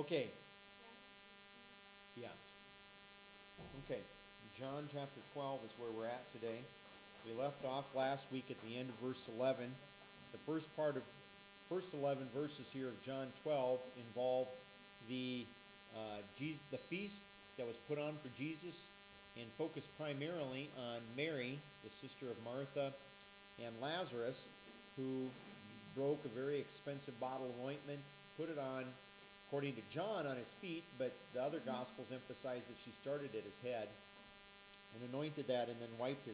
Okay, yeah. Okay, John chapter 12 is where we're at today. We left off last week at the end of verse 11. The first 11 verses here of John 12 involve the feast that was put on for Jesus and focus primarily on Mary, the sister of Martha, and Lazarus, who broke a very expensive bottle of ointment, put it on, according to John, on his feet, but the other Gospels emphasize that she started at his head and anointed that and then wiped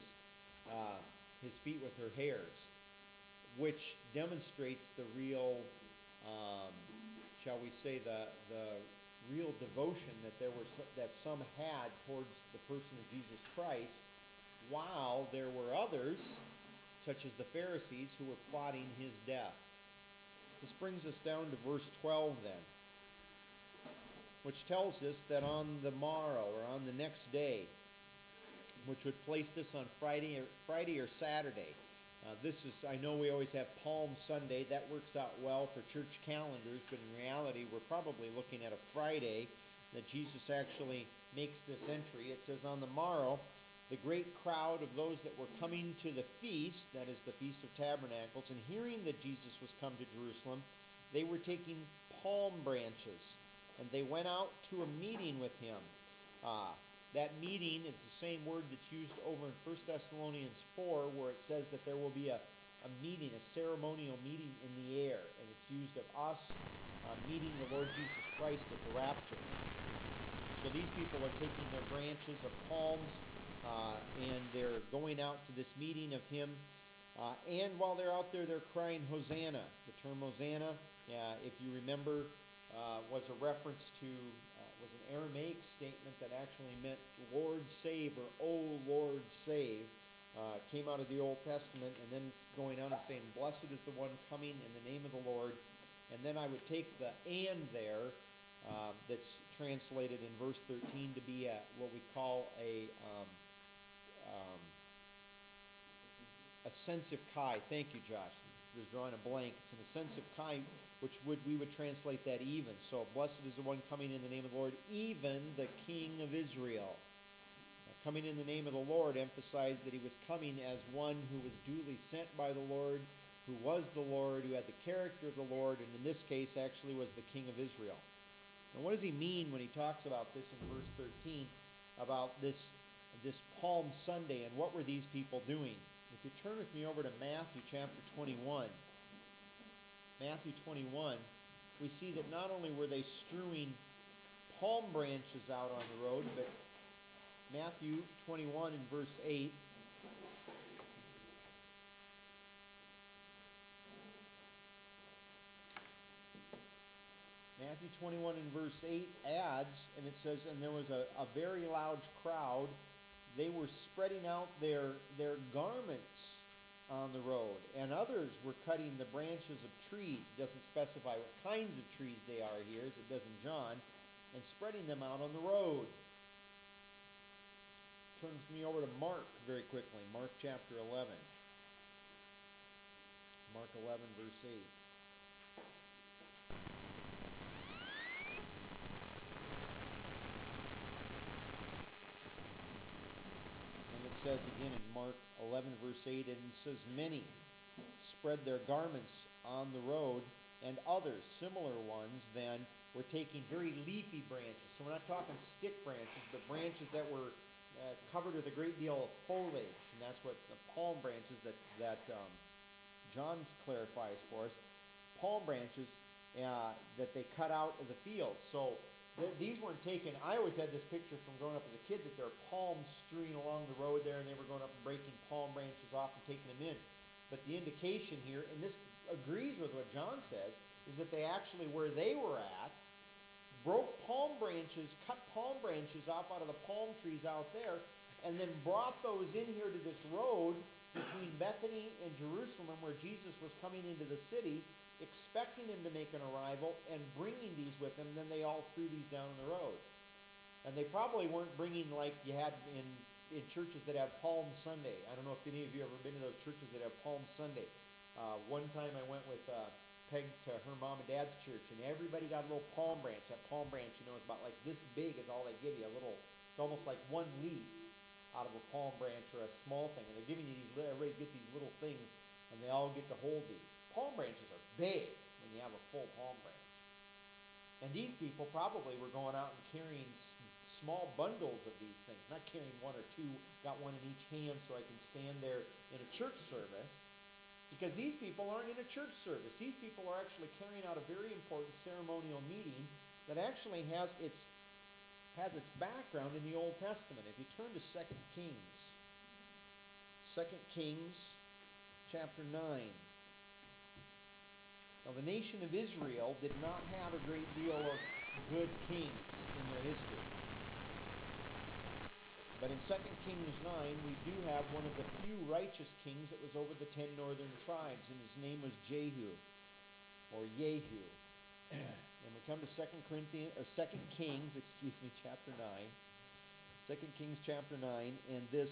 his feet with her hairs, which demonstrates the real, um, shall we say, the real devotion that some had towards the person of Jesus Christ, while there were others, such as the Pharisees, who were plotting his death. This brings us down to verse 12 then, which tells us that on the morrow, or on the next day, which would place this on Friday or Saturday. This is, I know we always have Palm Sunday. That works out well for church calendars, but in reality, we're probably looking at a Friday that Jesus actually makes this entry. It says, on the morrow, the great crowd of those that were coming to the feast, that is the Feast of Tabernacles, and hearing that Jesus was come to Jerusalem, they were taking palm branches, and they went out to a meeting with him. That meeting is the same word that's used over in 1 Thessalonians 4, where it says that there will be a meeting, a ceremonial meeting in the air, and it's used of us meeting the Lord Jesus Christ at the rapture. So these people are taking their branches of palms and they're going out to this meeting of him. And while they're out there, they're crying Hosanna. The term Hosanna, if you remember, was a reference to, was an Aramaic statement that actually meant Lord save, or O Lord save. Came out of the Old Testament, and then going on and saying, blessed is the one coming in the name of the Lord. And then I would take the and there, that's translated in verse 13 to be what we call a ascensive chi. Thank you, Josh. Just drawing a blank. It's an ascensive chi, which we would translate that even. So, blessed is the one coming in the name of the Lord, even the King of Israel. Now, coming in the name of the Lord emphasized that he was coming as one who was duly sent by the Lord, who was the Lord, who had the character of the Lord, and in this case actually was the King of Israel. Now, what does he mean when he talks about this in verse 13, about this Palm Sunday, and what were these people doing? If you turn with me over to Matthew chapter 21, Matthew 21, we see that not only were they strewing palm branches out on the road, but Matthew 21 and verse 8, Matthew 21 and verse 8 adds, and it says, and there was a very large crowd. They were spreading out their garments on the road, and others were cutting the branches of trees. It doesn't specify what kinds of trees they are here, as it does in John, and spreading them out on the road. Turns me over to Mark very quickly. Mark chapter 11. Mark 11, verse 8. And it says again in Mark 11, verse 8, and it says, many spread their garments on the road, and others, similar ones, then were taking very leafy branches. So we're not talking stick branches, but branches that were covered with a great deal of foliage. And that's what the palm branches that John clarifies for us. Palm branches that they cut out of the field. So these weren't taken. I always had this picture from growing up as a kid that there are palms strewing along the road there, and they were going up and breaking palm branches off and taking them in. But the indication here, and this agrees with what John says, is that they actually, where they were at, broke palm branches, cut palm branches off out of the palm trees out there, and then brought those in here to this road between Bethany and Jerusalem, where Jesus was coming into the city, expecting him to make an arrival, and bringing these with him. Then they all threw these down the road. And they probably weren't bringing like you had in churches that have Palm Sunday. I don't know if any of you have ever been to those churches that have Palm Sunday. One time I went with pegged to her mom and dad's church, and everybody got a little palm branch. That palm branch, is about like this big is all they give you. It's almost like one leaf out of a palm branch or a small thing. And they're giving you everybody get these little things, and they all get to hold these. Palm branches are big when you have a full palm branch. And these people probably were going out and carrying small bundles of these things, not carrying one or two, got one in each hand so I can stand there in a church service. Because these people aren't in a church service. These people are actually carrying out a very important ceremonial meeting that actually has its background in the Old Testament. If you turn to 2 Kings, 2 Kings chapter 9. Now the nation of Israel did not have a great deal of good kings in their history. But in 2 Kings 9, we do have one of the few righteous kings that was over the 10 northern tribes, and his name was Jehu, or Yehu. And we come to 2 Kings, chapter 9. 2 Kings chapter 9, and this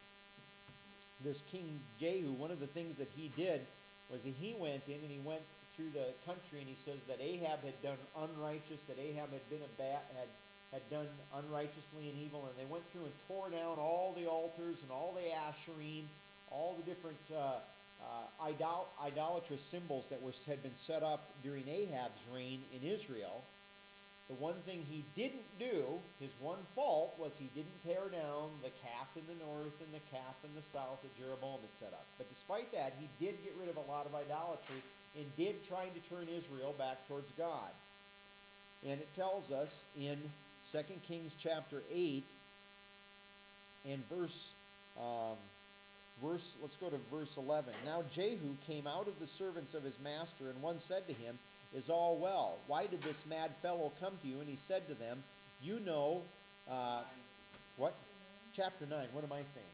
King Jehu, one of the things that he did was that he went in and he went through the country, and he says that Ahab had done unrighteous, that Ahab had been had done unrighteously and evil, and they went through and tore down all the altars and all the Asherim, all the different idolatrous symbols that had been set up during Ahab's reign in Israel. The one thing he didn't do, his one fault, was he didn't tear down the calf in the north and the calf in the south that Jeroboam had set up. But despite that, he did get rid of a lot of idolatry and did try to turn Israel back towards God. And it tells us in 2 Kings chapter 8 and let's go to verse 11. Now Jehu came out of the servants of his master, and one said to him, "Is all well? Why did this mad fellow come to you?" And he said to them, "You know," what? Chapter 9. What am I saying?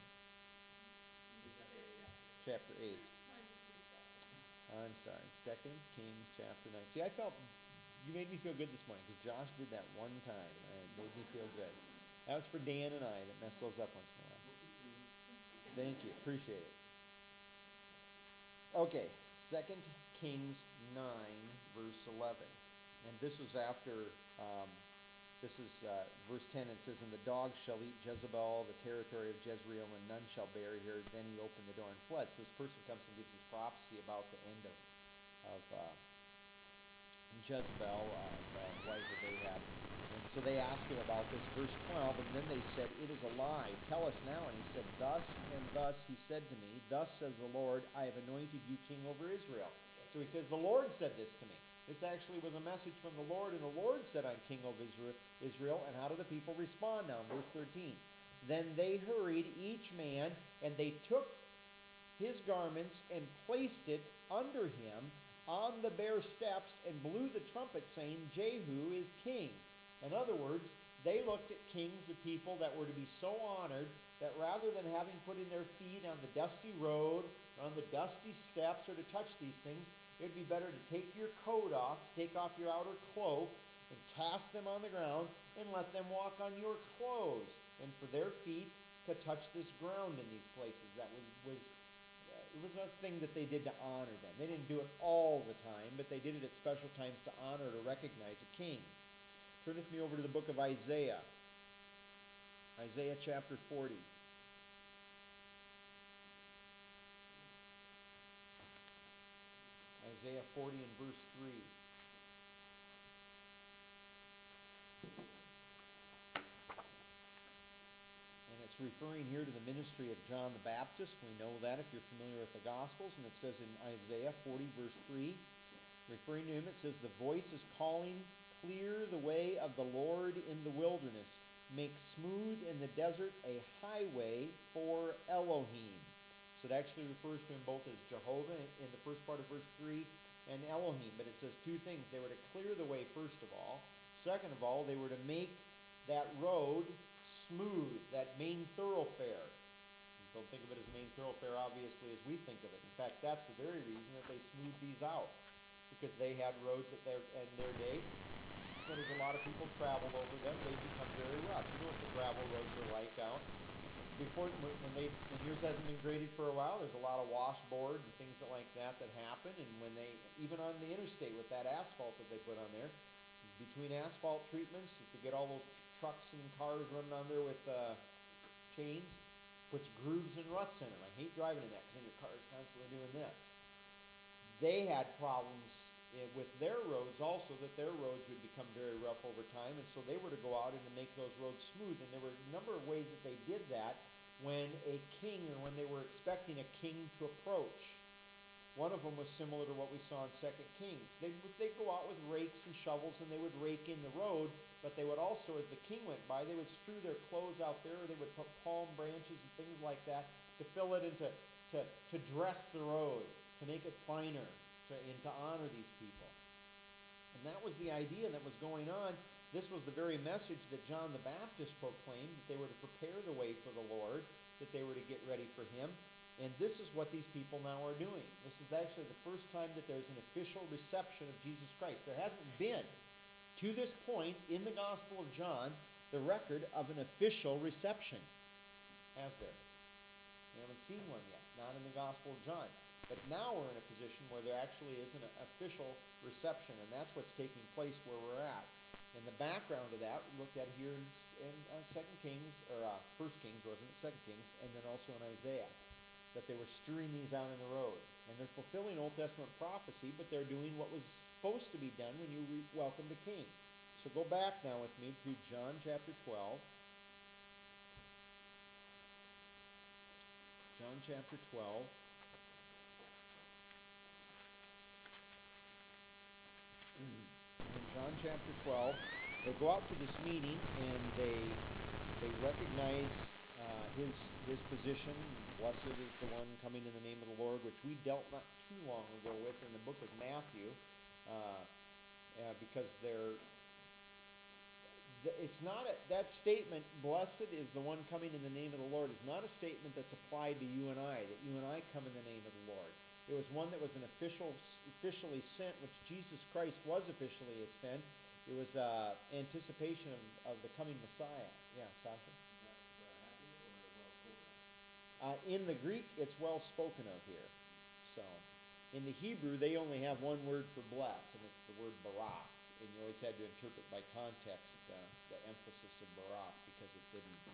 Chapter 8. I'm sorry. 2 Kings chapter 9. See, I felt you made me feel good this morning because Josh did that one time. It made me feel good. That was for Dan and I that mess those up once in a while. Thank you. Appreciate it. Okay. 2 Kings 9, verse 11. And this is after, verse 10. It says, "And the dogs shall eat Jezebel, the territory of Jezreel, and none shall bury her." Then he opened the door and fled. So this person comes and gives this prophecy about the end of Jezebel, the wife of Ahab. And so they asked him about this, verse 12, and then they said, "It is a lie. Tell us now." And he said, "Thus and thus he said to me, thus says the Lord, I have anointed you king over Israel." So he says, the Lord said this to me. This actually was a message from the Lord, and the Lord said, "I'm king over Israel." And how do the people respond now? In verse 13. "Then they hurried, each man, and they took his garments and placed it under him on the bare steps and blew the trumpet, saying, 'Jehu is king.'" In other words, they looked at kings, the people that were to be so honored, that rather than having put in their feet on the dusty road, or on the dusty steps, or to touch these things, it would be better to take your coat off, take off your outer cloak, and cast them on the ground, and let them walk on your clothes, and for their feet to touch this ground in these places. That it was a thing that they did to honor them. They didn't do it all the time, but they did it at special times to honor, to recognize a king. Turn with me over to the book of Isaiah. Isaiah chapter 40. Isaiah 40 and verse 3. And it's referring here to the ministry of John the Baptist. We know that if you're familiar with the Gospels. And it says in Isaiah 40 verse 3, referring to him, it says, "The voice is calling, clear the way of the Lord in the wilderness. Make smooth in the desert a highway for Elohim." So it actually refers to him both as Jehovah in the first part of verse 3 and Elohim. But it says two things. They were to clear the way, first of all. Second of all, they were to make that road smooth, that main thoroughfare. Don't think of it as a main thoroughfare, obviously, as we think of it. In fact, that's the very reason that they smoothed these out. Because they had roads in their day. When there's a lot of people travel over them, they become very rough. You know what the gravel roads are like out? when yours hasn't been graded for a while, there's a lot of washboard and things like that happen. And when they, even on the interstate with that asphalt that they put on there, between asphalt treatments, to get all those trucks and cars running on there with chains, puts grooves and ruts in them. I hate driving in that because then your car is constantly doing this. They had problems with their roads also, that their roads would become very rough over time, and so they were to go out and to make those roads smooth. And there were a number of ways that they did that when a king, or when they were expecting a king to approach. One of them was similar to what we saw in 2 Kings. They'd go out with rakes and shovels and they would rake in the road, but they would also, as the king went by, they would strew their clothes out there, or they would put palm branches and things like that to fill it and to dress the road, to make it finer, and to honor these people. And that was the idea that was going on. This was the very message that John the Baptist proclaimed, that they were to prepare the way for the Lord, that they were to get ready for him. And this is what these people now are doing. This is actually the first time that there's an official reception of Jesus Christ. There hasn't been, to this point, in the Gospel of John, the record of an official reception. Has there? We haven't seen one yet, not in the Gospel of John. But now we're in a position where there actually is an official reception, and that's what's taking place where we're at. And the background of that, we looked at here in 2 Kings, or 1 Kings, wasn't it? 2 Kings, and then also in Isaiah, that they were strewing these out in the road. And they're fulfilling Old Testament prophecy, but they're doing what was supposed to be done when you welcomed a king. So go back now with me to John chapter 12. John chapter 12. In John chapter 12, they go out to this meeting and they recognize his position. Blessed is the one coming in the name of the Lord, which we dealt not too long ago with in the book of Matthew, because it's not that statement, blessed is the one coming in the name of the Lord, is not a statement that's applied to you and I, that you and I come in the name of the Lord. It was one that was officially sent, which Jesus Christ was officially sent. It was anticipation of the coming Messiah. Yeah, Sasha? In the Greek, it's well spoken of here. So, in the Hebrew, they only have one word for bless, and it's the word barak. And you always had to interpret by context the emphasis of barak, because it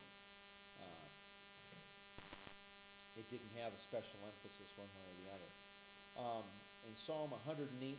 didn't have a special emphasis one way or the other. In Psalm 118,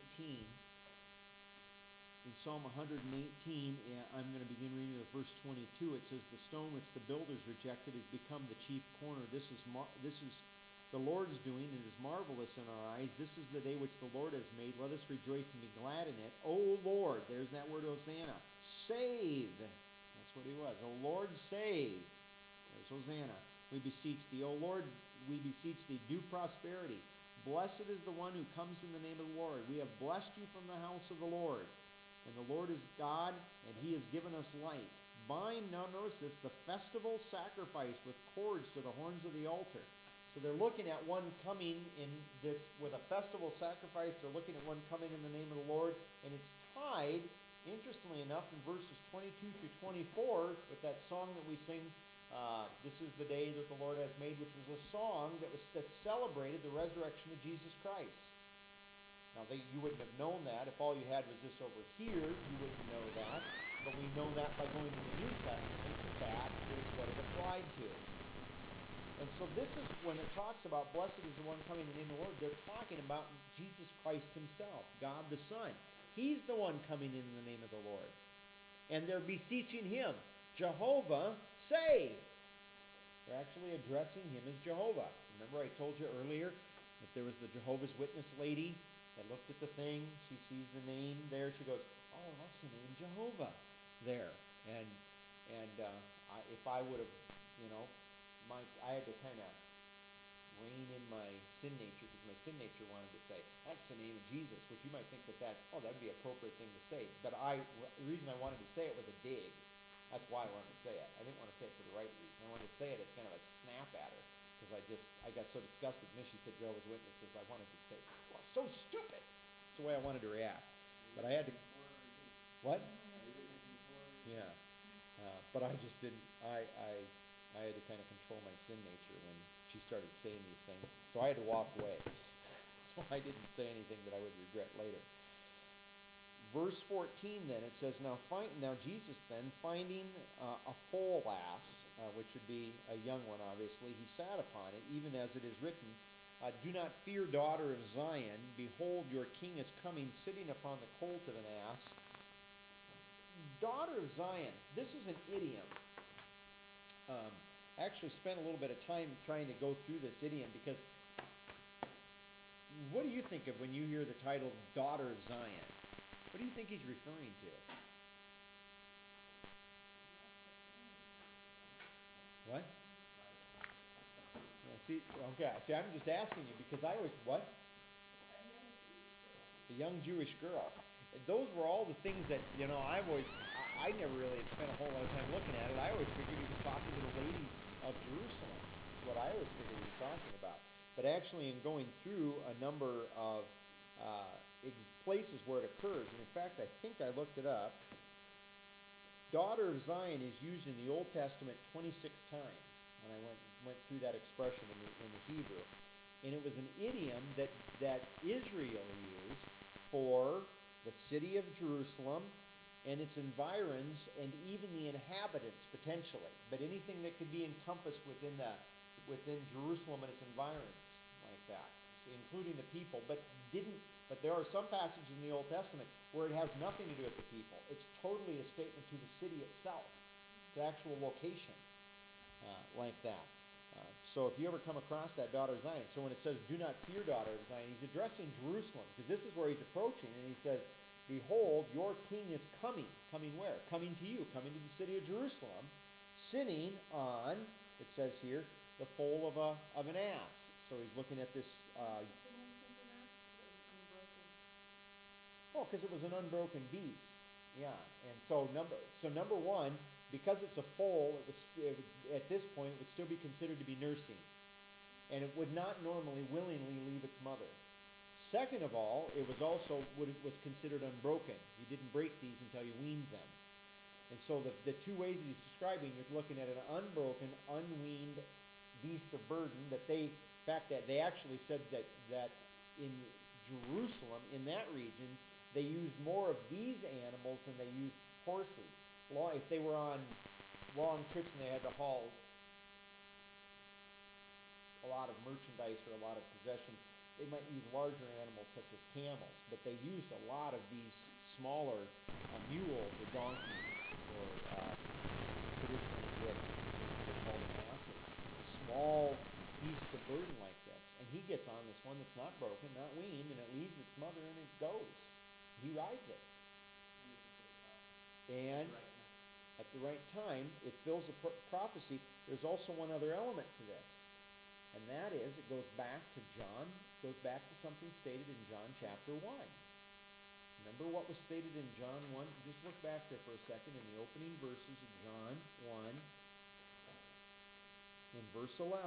I'm going to begin reading at verse 22. It says, "The stone which the builders rejected has become the chief corner. This is the Lord's doing. It is marvelous in our eyes. This is the day which the Lord has made. Let us rejoice and be glad in it. O Lord," there's that word Hosanna, "save." That's what he was. "O Lord, save." There's Hosanna. "We beseech thee, O Lord, we beseech thee, do prosperity. Blessed is the one who comes in the name of the Lord. We have blessed you from the house of the Lord. And the Lord is God, and he has given us light. Bind," now notice this, "the festival sacrifice with cords to the horns of the altar." So they're looking at one coming in this, with a festival sacrifice. They're looking at one coming in the name of the Lord. And it's tied, interestingly enough, in verses 22 through 24, with that song that we sing, "This is the day that the Lord has made," which was a song that celebrated the resurrection of Jesus Christ. Now, you wouldn't have known that. If all you had was this over here, you wouldn't know that. But we know that by going to the New Testament, that is what it applied to. And so this is, when it talks about blessed is the one coming in the name of the Lord, they're talking about Jesus Christ himself, God the Son. He's the one coming in the name of the Lord. And they're beseeching him, "Jehovah, save." They're actually addressing him as Jehovah. Remember I told you earlier that there was the Jehovah's Witness lady that looked at the thing. She sees the name there. She goes, "Oh, that's the name Jehovah there." And if I would have, I had to kind of rein in my sin nature, because my sin nature wanted to say, "That's the name of Jesus," which you might think that'd be an appropriate thing to say. But the reason I wanted to say it was a dig. That's why I wanted to say it. I didn't want to say it for the right reason. I wanted to say it as kind of a snap at her, because I got so disgusted when she said Jehovah's Witnesses. I wanted to say, "Oh, so stupid." That's the way I wanted to react. But I had to. What? Yeah. But I just didn't. I had to kind of control my sin nature when she started saying these things. So I had to walk away. So I didn't say anything that I would regret later. Verse 14 then, it says, Now Jesus then, finding a foal ass, which would be a young one obviously, he sat upon it, even as it is written, Do not fear, daughter of Zion. Behold, your king is coming, sitting upon the colt of an ass. Daughter of Zion, this is an idiom. I actually spent a little bit of time trying to go through this idiom, because what do you think of when you hear the title Daughter of Zion? What do you think he's referring to? What? Yeah, see, I'm just asking you because I always, what? The young Jewish girl. Those were all the things that, I never really had spent a whole lot of time looking at it. I always figured he was talking to the ladies of Jerusalem. That's what I always figured he was talking about. But actually, in going through a number of places where it occurs, and in fact, I think I looked it up, Daughter of Zion is used in the Old Testament 26 times. When I went through that expression in the Hebrew. And it was an idiom that Israel used for the city of Jerusalem and its environs, and even the inhabitants potentially. But anything that could be encompassed within Jerusalem and its environs, like that, including the people, but there are some passages in the Old Testament where it has nothing to do with the people. It's totally a statement to the city itself, the actual location, like that. So if you ever come across that, daughter of Zion, so when it says, do not fear, daughter of Zion, he's addressing Jerusalem, because this is where he's approaching, and he says, behold, your king is coming. Coming where? Coming to you, coming to the city of Jerusalem, sitting on, it says here, the foal of an ass. So he's looking at this. Because it was an unbroken beast. Yeah, and so number one, because it's a foal, at this point it would still be considered to be nursing, and it would not normally willingly leave its mother. Second of all, it was also was considered unbroken. You didn't break these until you weaned them. And so the two ways that he's describing, you're looking at an unbroken, unweaned beast of burden that they actually said that in Jerusalem, in that region, they used more of these animals than they used horses. If they were on long trips and they had to haul a lot of merchandise or a lot of possessions, they might use larger animals such as camels, but they used a lot of these smaller mules or donkeys, or traditionally they're called asses, small beasts of burden like this. And he gets on this one that's not broken, not weaned, and it leaves its mother and it goes. He rides it. And at the right time, it fills the prophecy. There's also one other element to this. And that is, it goes back to something stated in John chapter 1. Remember what was stated in John 1? Just look back there for a second in the opening verses of John 1, in verse 11.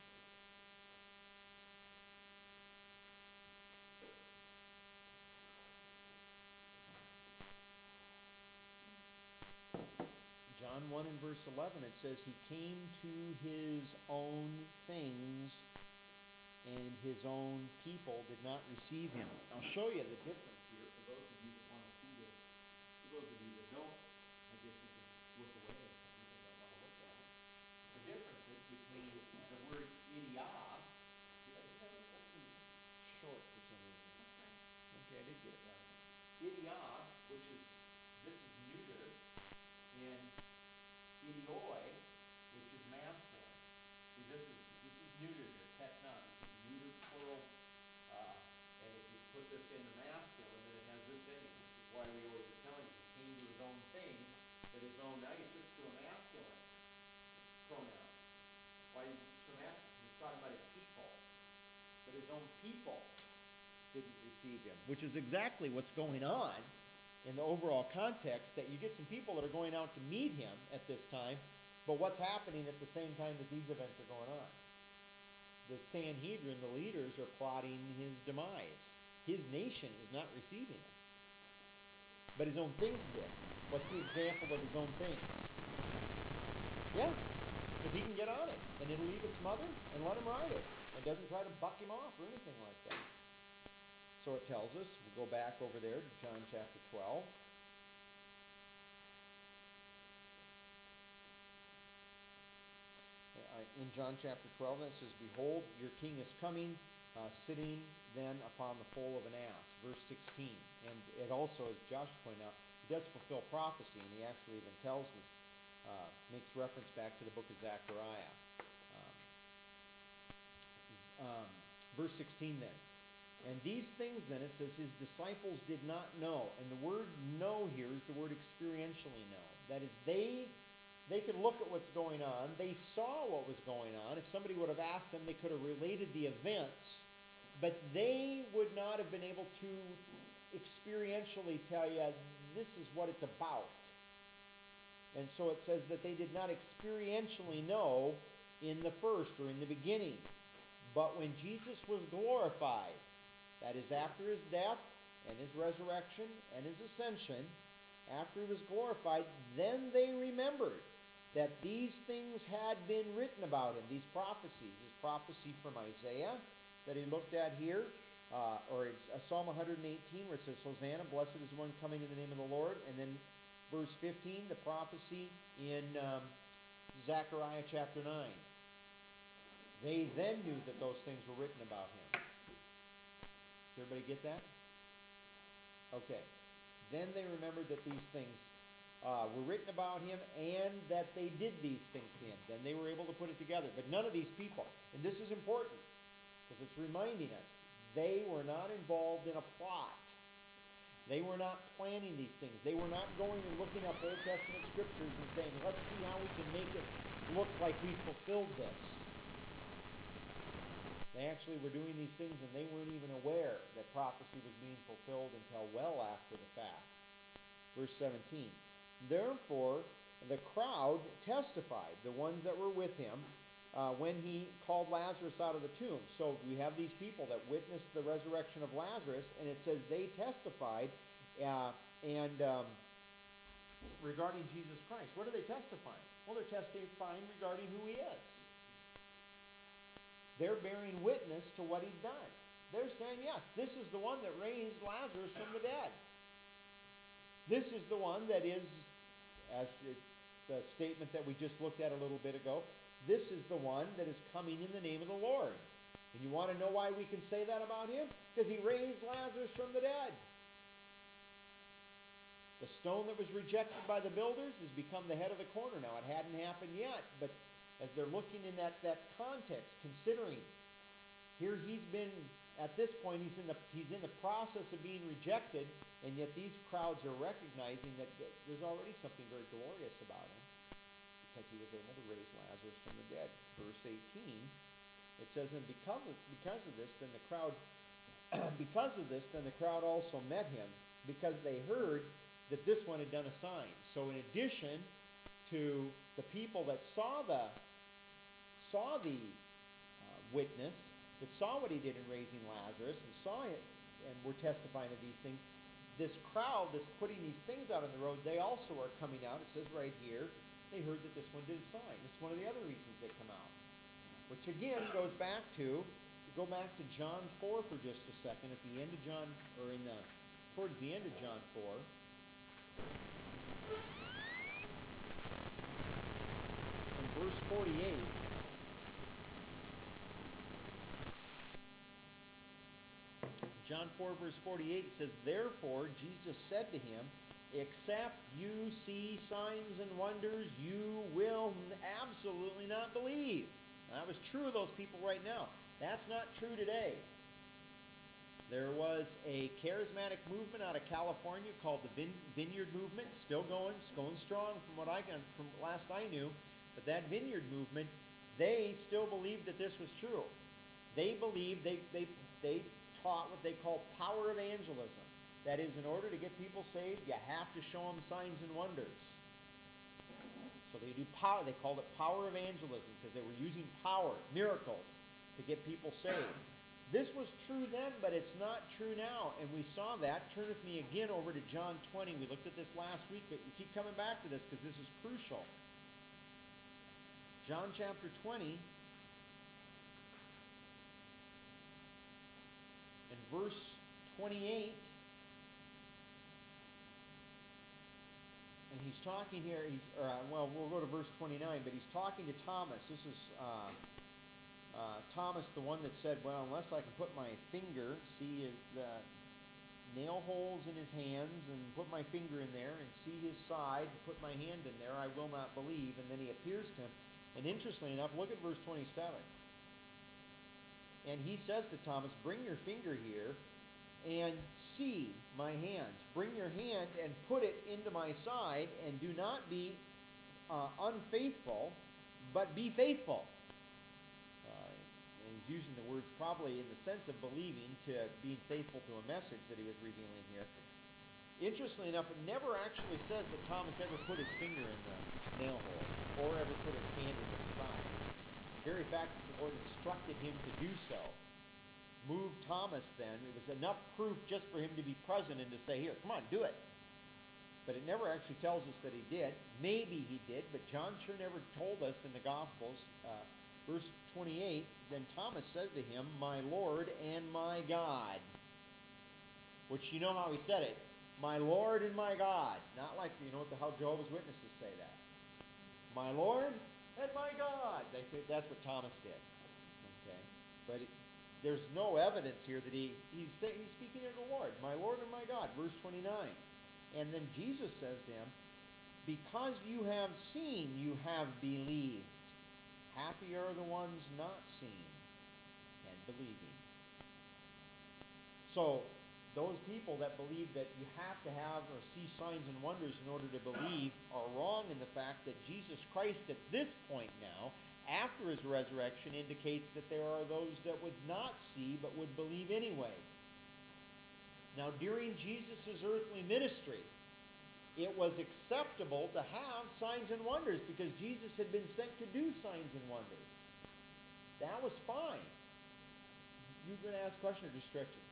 John 1 and verse 11, it says, he came to his own things, and his own people did not receive him. I'll show you the difference here for those of you that want to see this. For those of you that don't, I guess you can look away if you don't want to look at it. The differences between the word idiah. Did I have it? That's too short for some reason. Okay, I did get it right. Idiah, which is, this is neuter, and idioi, which is masculine. See, this is neuter here, teknon. This is neuter, plural. And if you put this in the masculine, then it has this ending. This is why we always are telling you, he came to his own thing, but his own, now you switch to a masculine pronoun. Why is it so masculine? He's talking about his people. But his own people didn't receive him, which is exactly what's going on in the overall context, that you get some people that are going out to meet him at this time, but what's happening at the same time that these events are going on? The Sanhedrin, the leaders, are plotting his demise. His nation is not receiving him, but his own things did. What's the example of his own things? Yeah, Because he can get on it, and it'll leave its mother and let him ride it. It doesn't try to buck him off or anything like that. So it tells us, we'll go back over there to John chapter 12. In John chapter 12, it says, "Behold, your king is coming, sitting then upon the foal of an ass." Verse 16. And it also, as Josh pointed out, it does fulfill prophecy, and he actually even tells us, makes reference back to the book of Zechariah. Verse 16 then. "And these things then," it says, "his disciples did not know." And the word know here is the word experientially know. That is, they could look at what's going on. They saw what was going on. If somebody would have asked them, they could have related the events. But they would not have been able to experientially tell you, this is what it's about. And so it says that they did not experientially know in the first or in the beginning. But when Jesus was glorified, that is after his death and his resurrection and his ascension, after he was glorified, then they remembered that these things had been written about him, these prophecies. This prophecy from Isaiah that he looked at here, or it's Psalm 118 where it says, "Hosanna, blessed is the one coming in the name of the Lord." And then verse 15, the prophecy in Zechariah chapter 9. They then knew that those things were written about him. Does everybody get that? Okay. Then they remembered that these things were written about him and that they did these things to him. Then they were able to put it together. But none of these people, and this is important because it's reminding us, they were not involved in a plot. They were not planning these things. They were not going and looking up Old Testament scriptures and saying, let's see how we can make it look like we fulfilled this. They actually were doing these things and they weren't even aware that prophecy was being fulfilled until well after the fact. Verse 17. "Therefore the crowd testified," the ones that were with him, when he called Lazarus out of the tomb. So we have these people that witnessed the resurrection of Lazarus, and it says they testified regarding Jesus Christ. What are they testifying? Well, they're testifying regarding who he is. They're bearing witness to what he's done. They're saying, yes, this is the one that raised Lazarus from the dead. This is the one that is, as the statement that we just looked at a little bit ago, this is the one that is coming in the name of the Lord. And you want to know why we can say that about him? Because he raised Lazarus from the dead. The stone that was rejected by the builders has become the head of the corner. Now, it hadn't happened yet, but as they're looking in that context, considering here he's been, at this point, he's in the process of being rejected, and yet these crowds are recognizing that there's already something very glorious about him because he was able to raise Lazarus from the dead. Verse 18, it says, "And because of this, then the crowd, then the crowd also met him, because they heard that this one had done a sign." So in addition to the people that saw the witness, that saw what he did in raising Lazarus and saw it and were testifying of these things, this crowd that's putting these things out on the road, they also are coming out. It says right here, they heard that this one did a sign. It's one of the other reasons they come out. Which again goes back to, go back to John 4 for just a second, at the end of John, or towards the end of John 4. In verse 48. John 4 verse 48 says, "Therefore Jesus said to him, except you see signs and wonders, you will absolutely not believe." Now, that was true of those people right now. That's not true today. There was a charismatic movement out of California called the Vineyard Movement, still going strong from last I knew. But that Vineyard Movement, they still believed that this was true. They believed, they taught what they call power evangelism. That is, in order to get people saved, you have to show them signs and wonders. So they do power. They called it power evangelism because they were using power, miracles, to get people saved. This was true then, but it's not true now. And we saw that. Turn with me again over to John 20. We looked at this last week, but we keep coming back to this because this is crucial. John chapter 20 and verse 28. And he's talking here, well, we'll go to verse 29, but he's talking to Thomas. This is Thomas, the one that said, well, unless I can put my finger, see the nail holes in his hands, and put my finger in there, and see his side, and put my hand in there, I will not believe. And then he appears to him. And interestingly enough, look at verse 27. And he says to Thomas, bring your finger here, and see my hands. Bring your hand and put it into my side, and do not be unfaithful, but be faithful. And he's using the words probably in the sense of believing to being faithful to a message that he was revealing here. Interestingly enough, it never actually says that Thomas ever put his finger in the nail hole or ever put his hand into the side. The very fact that the Lord instructed him to do so moved Thomas then. It was enough proof just for him to be present and to say, here, come on, do it. But it never actually tells us that he did. Maybe he did, but John sure never told us in the Gospels. Verse 28, then Thomas said to him, my Lord and my God. Which you know how he said it. My Lord and my God. Not like, how Jehovah's Witnesses say that. My Lord and my God. They think that's what Thomas did. Okay. But there's no evidence here that he's speaking of the Lord, my Lord and my God, verse 29. And then Jesus says to him, because you have seen, you have believed. Happy are the ones not seeing and believing. So, those people that believe that you have to have or see signs and wonders in order to believe are wrong in the fact that Jesus Christ at this point now, after his resurrection, indicates that there are those that would not see but would believe anyway. Now, during Jesus' earthly ministry, it was acceptable to have signs and wonders because Jesus had been sent to do signs and wonders. That was fine. You going to ask a question or just stretch it?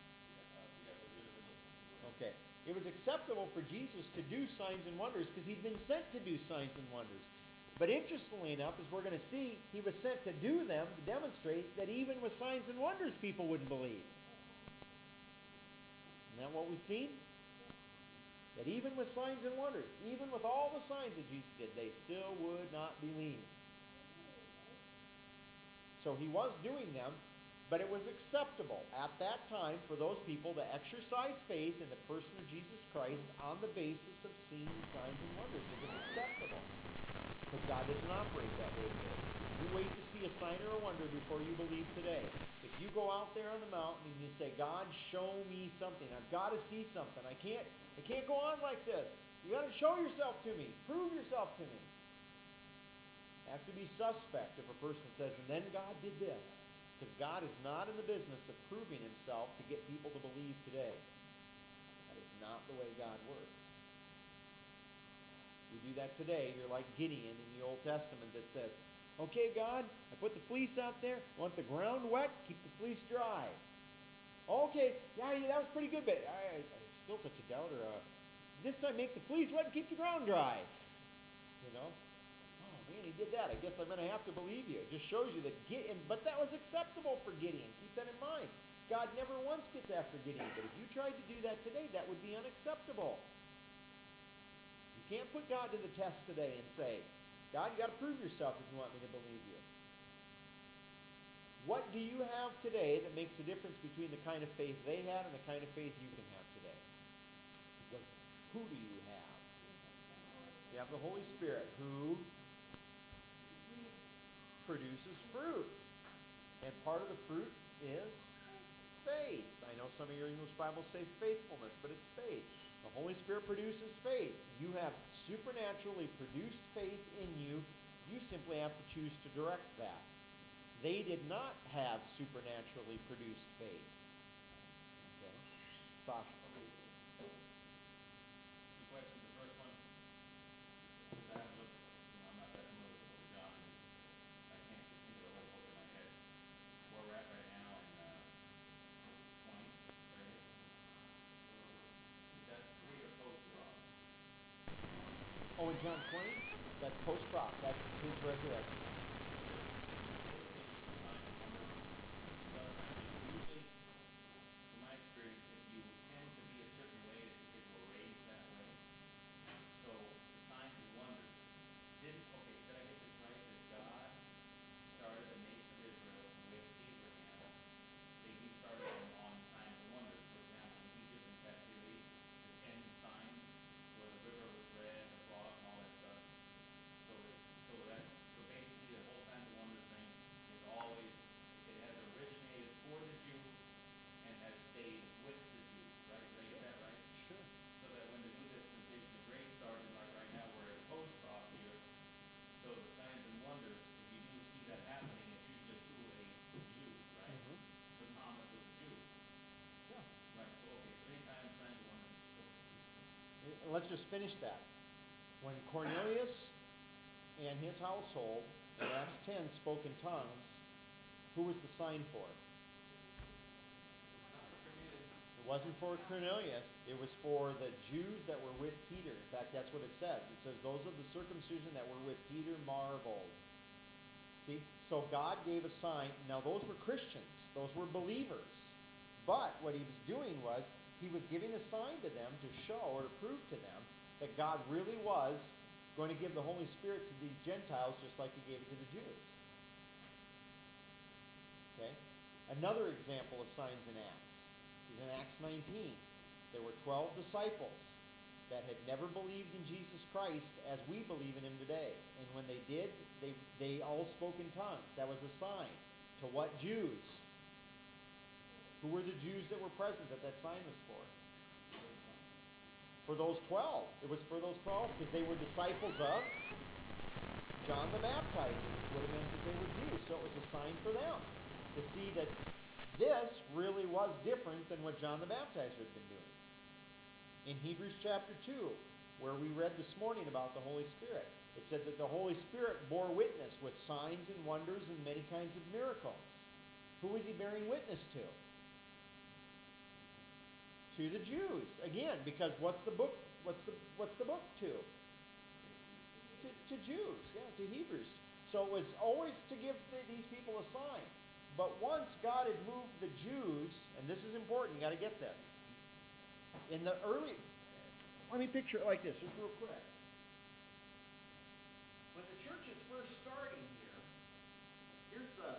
Okay. It was acceptable for Jesus to do signs and wonders because he'd been sent to do signs and wonders. But interestingly enough, as we're going to see, he was sent to do them to demonstrate that even with signs and wonders, people wouldn't believe. Isn't that what we've seen? That even with signs and wonders, even with all the signs that Jesus did, they still would not believe. So he was doing them, but it was acceptable at that time for those people to exercise faith in the person of Jesus Christ on the basis of seeing signs and wonders. It was acceptable. Because God doesn't operate that way today. You wait to see a sign or a wonder before you believe today. If you go out there on the mountain and you say, God, show me something. I've got to see something. I can't go on like this. You got to show yourself to me. Prove yourself to me. You have to be suspect if a person says, and then God did this. Because God is not in the business of proving himself to get people to believe today. That is not the way God works. We do that today. You're like Gideon in the Old Testament that says, okay, God, I put the fleece out there. I want the ground wet. Keep the fleece dry. Okay, yeah, that was pretty good, but I'm still such a doubter. This time make the fleece wet and keep the ground dry. Oh, man, he did that. I guess I'm going to have to believe you. It just shows you that but that was acceptable for Gideon. Keep that in mind. God never once gets after Gideon, but if you tried to do that today, that would be unacceptable. You can't put God to the test today and say, God, you got to prove yourself if you want me to believe you. What do you have today that makes a difference between the kind of faith they had and the kind of faith you can have today? Who do you have? You have the Holy Spirit who produces fruit. And part of the fruit is faith. I know some of your English Bibles say faithfulness, but it's faith. The Holy Spirit produces faith. You have supernaturally produced faith in you. You simply have to choose to direct that. They did not have supernaturally produced faith. Okay? Sasha. Two questions. The first one, because I haven't looked, I'm not that familiar with the book of John, and I can't think of the whole book in my head. Where we're at right now in 20, right here. Is that pre or post cross? Oh, in John 20? That's post-cross. That's his resurrection. let's just finish that. When Cornelius and his household in Acts 10 spoke in tongues, who was the sign for? It wasn't for Cornelius. It was for the Jews that were with Peter. In fact, that's what it says. It says, those of the circumcision that were with Peter marveled. See? So God gave a sign. Now, those were Christians. Those were believers. But what he was doing was, he was giving a sign to them to show or to prove to them that God really was going to give the Holy Spirit to these Gentiles just like he gave it to the Jews. Okay? Another example of signs in Acts is in Acts 19. There were 12 disciples that had never believed in Jesus Christ as we believe in him today. And when they did, they all spoke in tongues. That was a sign. To what Jews? Who were the Jews that were present that that sign was for? For those 12. It was for those 12 because they were disciples of John the Baptizer, which would have meant that they were Jews. So it was a sign for them to see that this really was different than what John the Baptizer had been doing. In Hebrews chapter 2, where we read this morning about the Holy Spirit, it said that the Holy Spirit bore witness with signs and wonders and many kinds of miracles. Who was he bearing witness to? To the Jews. Again, because what's the book to? To Jews, yeah, to Hebrews. So it was always to give these people a sign. But once God had moved the Jews, and this is important, you got to get this. In the early, let me picture it like this, just real quick. When the church is first starting here, here's the,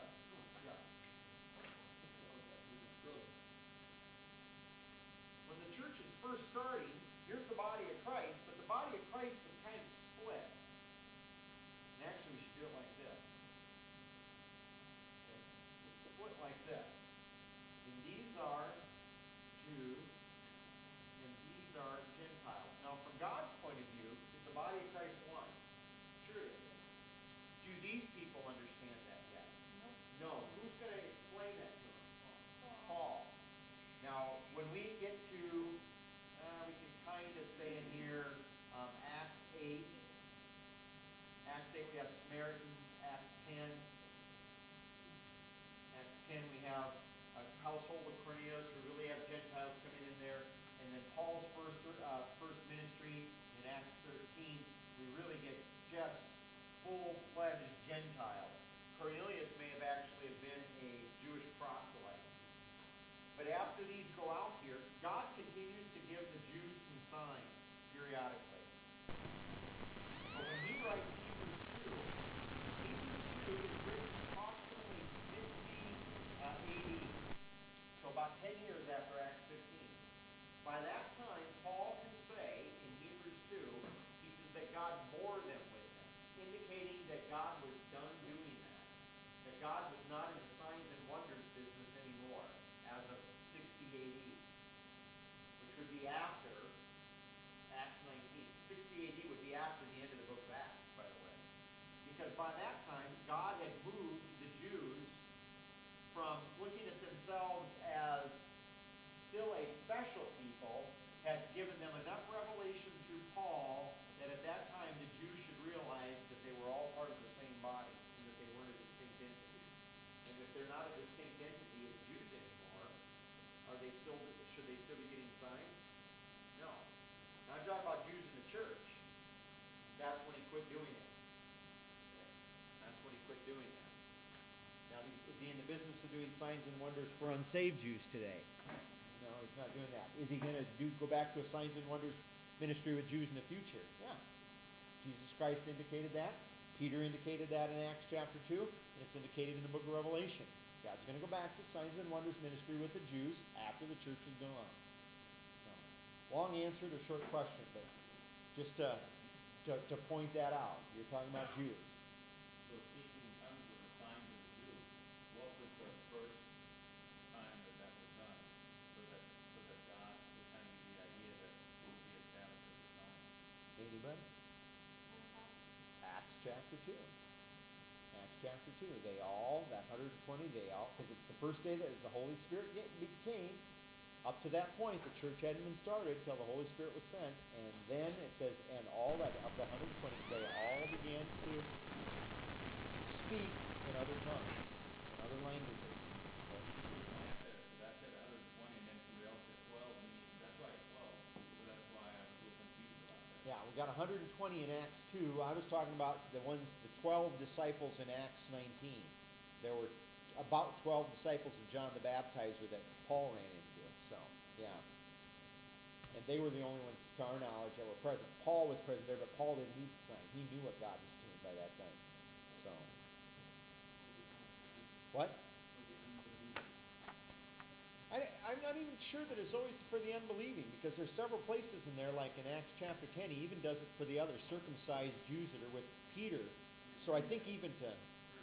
when the church is first starting, here's the body of Christ, but the body of Christ is kind of split. And actually, we should do it like this. Okay? It's split like this. And these are Jews, and these are Gentiles. Now, from God's point of view, is the body of Christ one? Sure it is. Do these people understand that yet? No. Who's going to explain that to them? Paul. Now, when we get to, we can kind of say in here, Acts 8. Acts 8 we have Samaritans. Acts 10. Acts 10 we have a household of Cornelius. We really have Gentiles coming in there. And then Paul's first ministry in Acts 13, we really get just full-fledged Gentiles. Cornelius may have actually been a Jewish proselyte. But after these go out here, God continues to give the Jews some signs periodically. But when he writes Hebrews 2 is written approximately 50 AD. So about 10 years after Acts 15. By that time, Paul can say in Hebrews 2, he says that God bore them with him, indicating that God was done doing that. That God was not in the signs and wonders business anymore as of 60 AD, which would be after Acts 19. 60 AD would be after the end of the book of Acts, by the way. Because by that time, God had moved the Jews from looking at themselves as still a special people, had given them enough revelation through Paul that at that time the Jews should realize that they were all part of the same body and that they weren't a distinct entity. And if they're not a distinct entity as Jews anymore, should they still be getting signs? No. Now I'm talking about Jews in the church. That's when he quit doing it. Okay. That's when he quit doing that. Now is he in the business of doing signs and wonders for unsaved Jews today? No, he's not doing that. Is he going to go back to a signs and wonders ministry with Jews in the future? Yeah. Jesus Christ indicated that. Peter indicated that in Acts chapter 2, and it's indicated in the book of Revelation. God's going to go back to signs and wonders ministry with the Jews after the church is gone. So, long answer to a short question, but just to point that out. You're talking about Jews. So speaking in tongues was a sign to the Jews. What was the first time that was done? So that God would kind of give the idea that it would be established as a sign. Anybody? Acts chapter 2. Acts chapter 2. They all, that 120, because it's the first day that the Holy Spirit came, Up to that point, the church hadn't been started till the Holy Spirit was sent, and then it says, and all that of the 120, they all began to speak in other tongues, in other languages. That said 120, and then somebody else said 12, and that's right, 12. So that's why I was a little confused about that. Yeah, we got 120 in Acts 2. I was talking about the 12 disciples in Acts 19. There were about 12 disciples of John the Baptizer that Paul ran into. So, yeah. And they were the only ones, to our knowledge, that were present. Paul was present there, but Paul didn't need the sign. He knew what God was doing by that time. So, what? I'm not even sure that it's always for the unbelieving, because there's several places in there, like in Acts chapter 10, he even does it for the other circumcised Jews that are with Peter. So I think even to,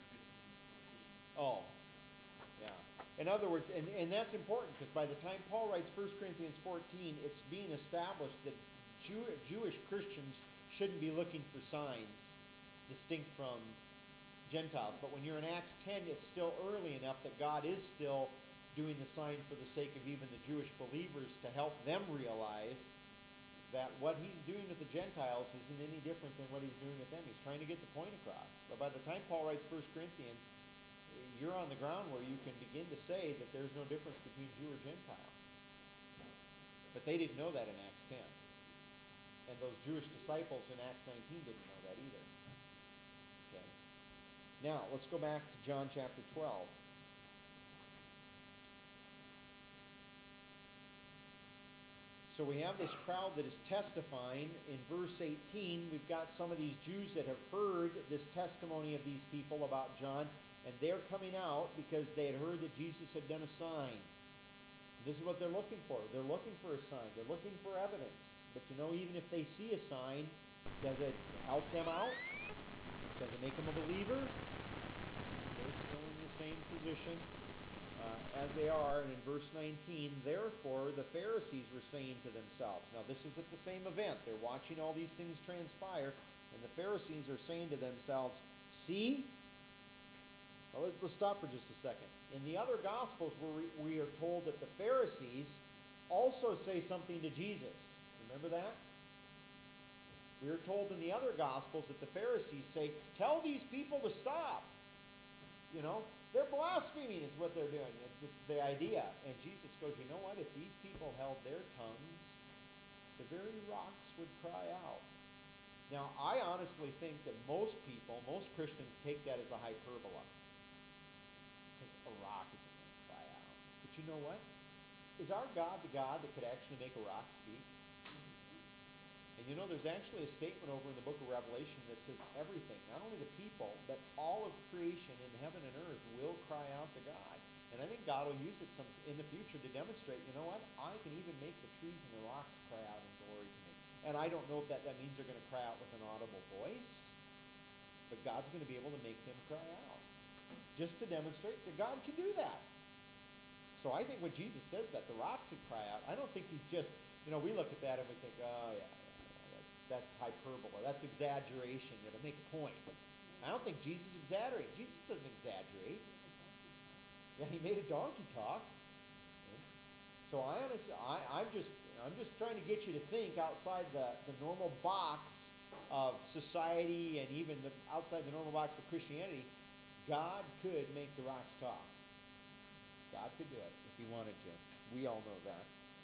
oh, yeah. In other words, and that's important, because by the time Paul writes 1 Corinthians 14, it's being established that Jewish Christians shouldn't be looking for signs distinct from Gentiles. But when you're in Acts 10, it's still early enough that God is still doing the sign for the sake of even the Jewish believers to help them realize that what he's doing with the Gentiles isn't any different than what he's doing with them. He's trying to get the point across. But by the time Paul writes 1 Corinthians, you're on the ground where you can begin to say that there's no difference between Jew or Gentile. But they didn't know that in Acts 10. And those Jewish disciples in Acts 19 didn't know that either. Okay. Now, let's go back to John chapter 12. So we have this crowd that is testifying. In verse 18, we've got some of these Jews that have heard this testimony of these people about John, and they're coming out because they had heard that Jesus had done a sign. This is what they're looking for. They're looking for a sign. They're looking for evidence. But you know, even if they see a sign, does it help them out? Does it make them a believer? They're still in the same position as they are. And in verse 19, therefore the Pharisees were saying to themselves. Now this is at the same event. They're watching all these things transpire, and the Pharisees are saying to themselves, see? Well, let's stop for just a second. In the other Gospels, we are told that the Pharisees also say something to Jesus. Remember that? We are told in the other Gospels that the Pharisees say, tell these people to stop. You know, they're blaspheming is what they're doing. It's the idea. And Jesus goes, you know what? If these people held their tongues, the very rocks would cry out. Now, I honestly think that most people, most Christians, take that as a hyperbola. A rock isn't going to cry out. But you know what? Is our God the God that could actually make a rock speak? And you know, there's actually a statement over in the book of Revelation that says everything, not only the people, but all of creation in heaven and earth will cry out to God. And I think God will use it in the future to demonstrate, you know what? I can even make the trees and the rocks cry out in glory to me. And I don't know if that means they're going to cry out with an audible voice, but God's going to be able to make them cry out. Just to demonstrate that God can do that. So I think when Jesus says that, the rocks would cry out. I don't think he's just, you know, we look at that and we think, oh yeah, that's hyperbole. That's exaggeration to make a point. I don't think Jesus exaggerates. Jesus doesn't exaggerate. Yeah, he made a donkey talk. So I'm just trying to get you to think outside the normal box of society and even outside the normal box of Christianity. God could make the rocks talk. God could do it if he wanted to. We all know that.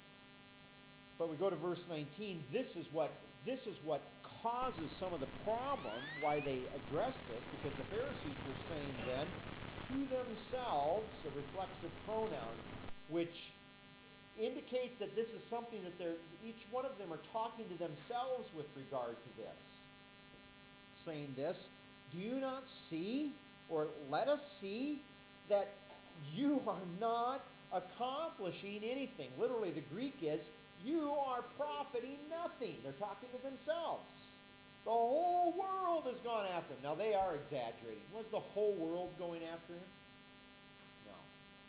But we go to verse 19. This is what causes some of the problem, why they address this, because the Pharisees were saying then to themselves, a reflexive pronoun, which indicates that this is something that each one of them are talking to themselves with regard to this. Saying this, do you not see, or let us see, that you are not accomplishing anything? Literally, the Greek is, you are profiting nothing. They're talking to themselves. The whole world has gone after him. Now, they are exaggerating. Was the whole world going after him? No.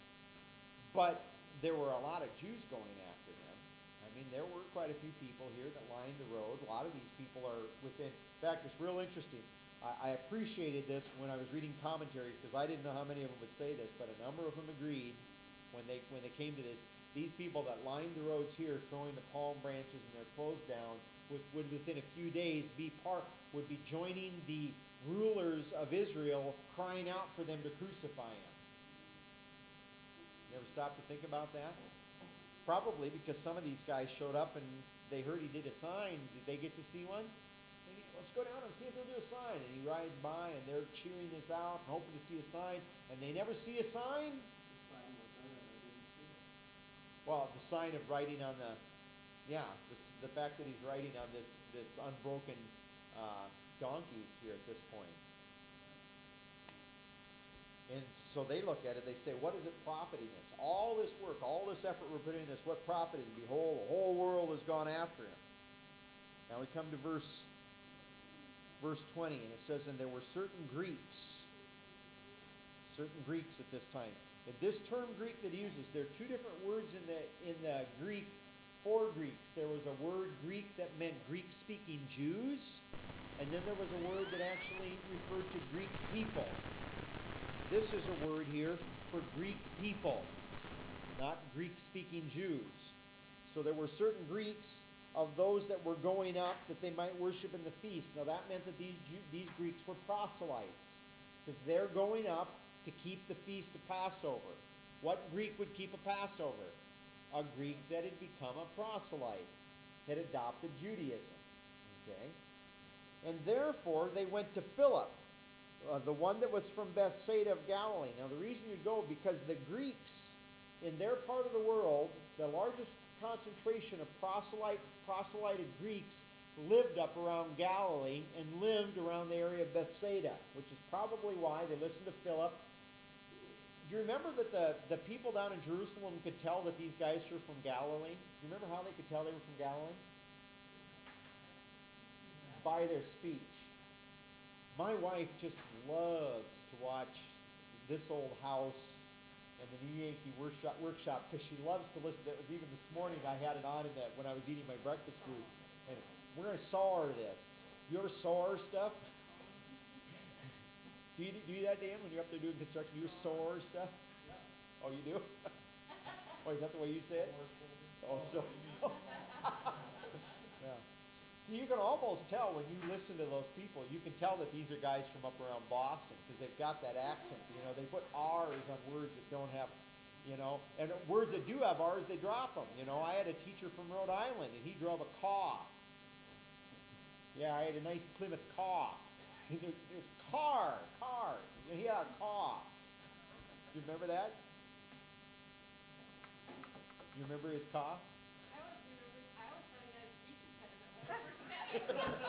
But there were a lot of Jews going after him. I mean, there were quite a few people here that lined the road. A lot of these people are within. In fact, it's real interesting. I appreciated this when I was reading commentaries, because I didn't know how many of them would say this, but a number of them agreed when they came to this. these people that lined the roads here, throwing the palm branches and their clothes down, would within a few days would be joining the rulers of Israel, crying out for them to crucify him. You ever stop to think about that? Probably because some of these guys showed up and they heard he did a sign. Did they get to see one? Let's go down and see if he'll do a sign. And he rides by and they're cheering this out and hoping to see a sign. And they never see a sign. Well, the sign of writing on the fact that he's writing on this unbroken donkeys here at this point. And so they look at it, they say, what is it profiting us? All this work, all this effort we're putting in this, what profit is it? Behold, the whole world has gone after him. Now we come to verse 20, and it says, and there were certain Greeks at this time. And this term Greek that he uses, there are two different words in the Greek for Greeks. There was a word Greek that meant Greek-speaking Jews, and then there was a word that actually referred to Greek people. This is a word here for Greek people, not Greek-speaking Jews. So there were certain Greeks of those that were going up that they might worship in the feast. Now that meant that these Greeks were proselytes, because they're going up to keep the feast of Passover. What Greek would keep a Passover? A Greek that had become a proselyte, had adopted Judaism. Okay? And therefore they went to Philip, the one that was from Bethsaida of Galilee. Now the reason you go, because the Greeks in their part of the world, the largest concentration of proselyted Greeks lived up around Galilee and lived around the area of Bethsaida, which is probably why they listened to Philip. Do you remember that the people down in Jerusalem could tell that these guys were from Galilee? Do you remember how they could tell they were from Galilee? By their speech. My wife just loves to watch This Old House and the New Yankee Workshop because she loves to listen to it. Even this morning I had it on when I was eating my breakfast food. And we're going to sour this. You ever sour stuff? Do you do that, Dan, when you're up there doing construction? Do you soar stuff? Yeah. Oh, you do? Oh, is that the way you say it? Oh, so. Yeah. See, you can almost tell when you listen to those people, you can tell that these are guys from up around Boston because they've got that accent. You know, they put R's on words that don't have, and words that do have R's, they drop them. You know, I had a teacher from Rhode Island, and he drove a caw. Yeah, I had a nice Plymouth caw. There's car. He had a caw. Do you remember that? You remember his caw? I always thought he had a speech impediment when I first met him.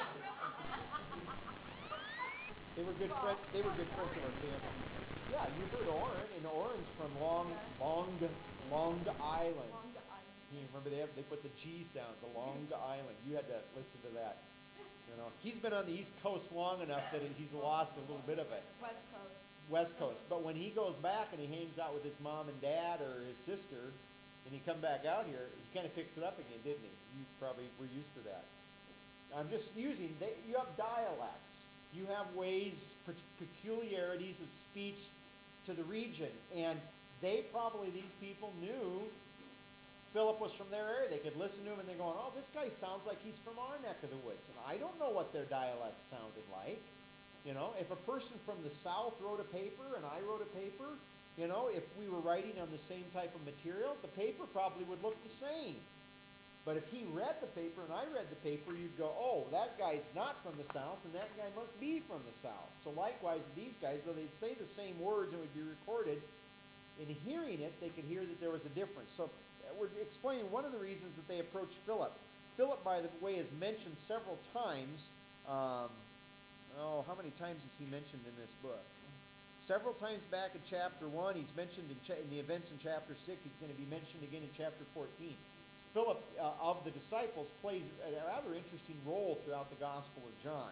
They were good friends. They were good friends of our family. Yeah, you heard Orrin, and Orrin's from Long Island. Long to Island. You remember they put the G sound, the Long Island. You had to listen to that. You know, he's been on the East Coast long enough that he's lost a little bit of it. West Coast. But when he goes back and he hangs out with his mom and dad or his sister, and he come back out here, he kind of picks it up again, didn't he? You probably were used to that. I'm just using, you have dialects. You have ways, peculiarities of speech to the region. And these people knew Philip was from their area. They could listen to him and they're going, oh, this guy sounds like he's from our neck of the woods. And I don't know what their dialect sounded like. You know, if a person from the South wrote a paper and I wrote a paper, you know, if we were writing on the same type of material, the paper probably would look the same. But if he read the paper and I read the paper, you'd go, oh, that guy's not from the South and that guy must be from the South. So likewise, these guys, though they'd say the same words and it would be recorded, in hearing it, they could hear that there was a difference. So we're explaining one of the reasons that they approached Philip. Philip, by the way, is mentioned several times. How many times is he mentioned in this book? Several times back in chapter 1, he's mentioned in the events in chapter 6. He's going to be mentioned again in chapter 14. Philip, of the disciples, plays a rather interesting role throughout the Gospel of John.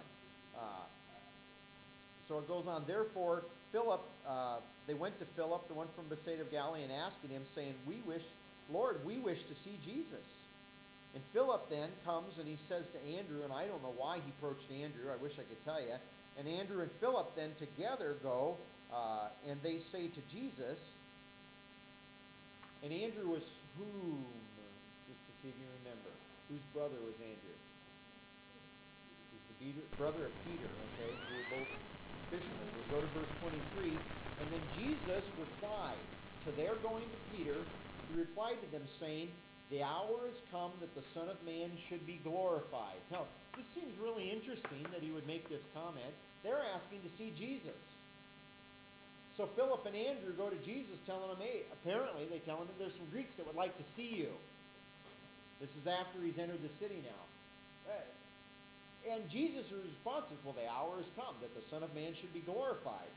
So it goes on. Therefore, Philip, they went to Philip, the one from Bethsaida of Galilee, and asking him, saying, Lord, we wish to see Jesus. And Philip then comes and he says to Andrew, and I don't know why he approached Andrew, I wish I could tell you. And Andrew and Philip then together go, and they say to Jesus, and Andrew was whom, just to see if you remember, whose brother was Andrew? He's the brother of Peter, okay? Who were both fishermen. We go to verse 23, and then Jesus replied to their going to Peter. He replied to them, saying, "The hour has come that the Son of Man should be glorified." Now, this seems really interesting that he would make this comment. They're asking to see Jesus. So Philip and Andrew go to Jesus telling him, hey, apparently they tell him that there's some Greeks that would like to see you. This is after he's entered the city now. And Jesus' response is, well, the hour has come that the Son of Man should be glorified.